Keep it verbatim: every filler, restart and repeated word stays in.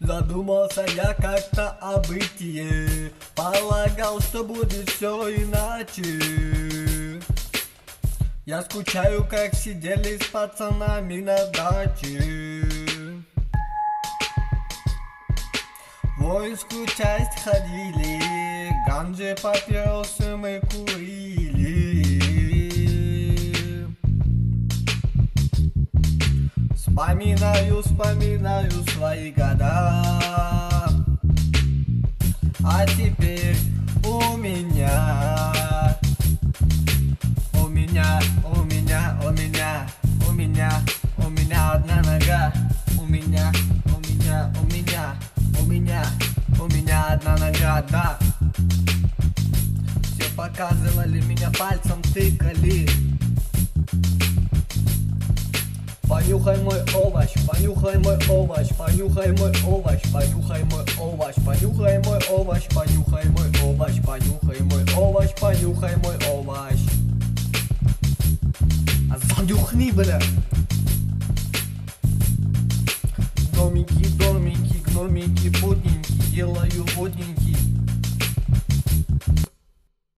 Задумался я как-то о бытие, полагал, что будет все иначе. Я скучаю, как сидели с пацанами на даче. В воинскую часть ходили, ганджи, папиросы мы курили. Вспоминаю, вспоминаю свои года. А теперь у меня, у меня, у меня, у меня, у меня, у меня одна нога. У меня, у меня, у меня, у меня, у меня одна нога, да. Все показывали, меня пальцем тыкали. Понюхай мой овощ, понюхай мой овощ, понюхай мой овощ, понюхай мой овощ, понюхай мой овощ, понюхай мой овощ, понюхай мой овощ, понюхай мой овощ. А занюхни, бля. Домики, домики, гномики, путненькие, делаю водненький.